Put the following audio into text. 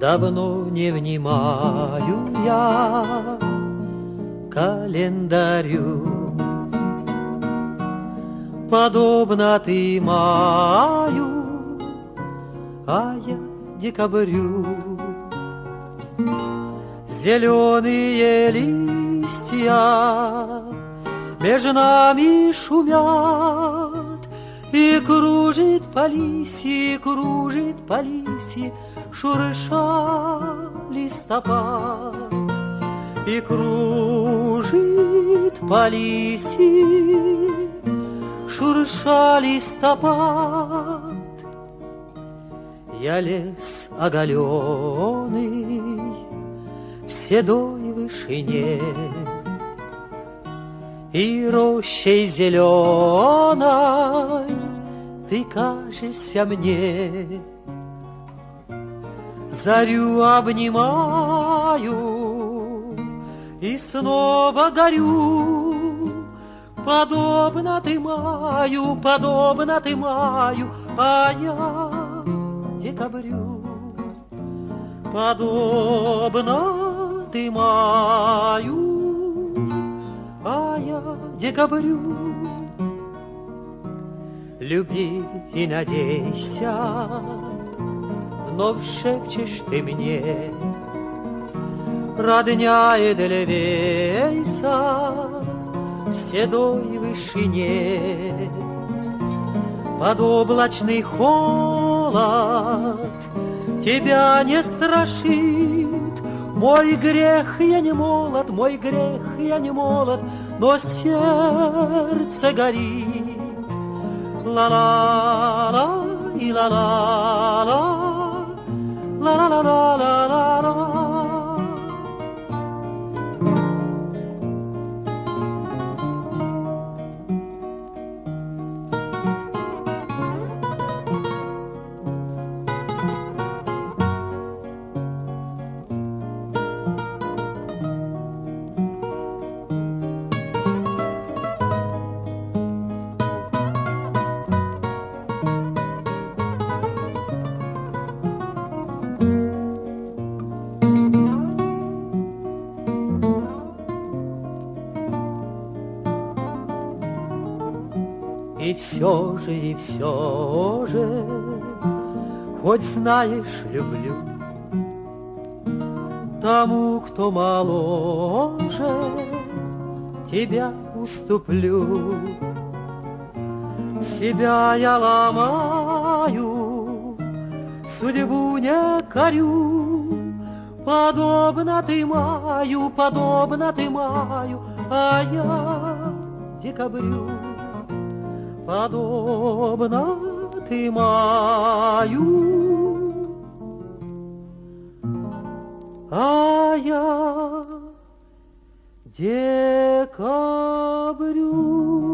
Давно не внимаю я календарю, подобно ты маю, а я декабрю. Зеленые листья между нами шумят, и кружит по лисе, шурша листопад. И кружит по лисе, шурша листопад. Я лес оголенный в седой вышине, и рощей зеленой ты кажешься мне. Зарю обнимаю и снова горю, подобно ты маю, а я декабрю. Подобно ты маю, а я декабрю. Люби и надейся, вновь шепчешь ты мне, родня эдельвейса в седой вышине. Подоблачный холод тебя не страшит, мой грех я не молод, но сердце горит. Ла-ла-ла, и ла-ла-ла, ла-ла-ла-ла-ла-ла. И все же, хоть знаешь, люблю тому, кто моложе, тебя уступлю. Себя я ломаю, судьбу не корю, подобно ты маю, а я декабрю. Подобно ты маю, а я декабрю.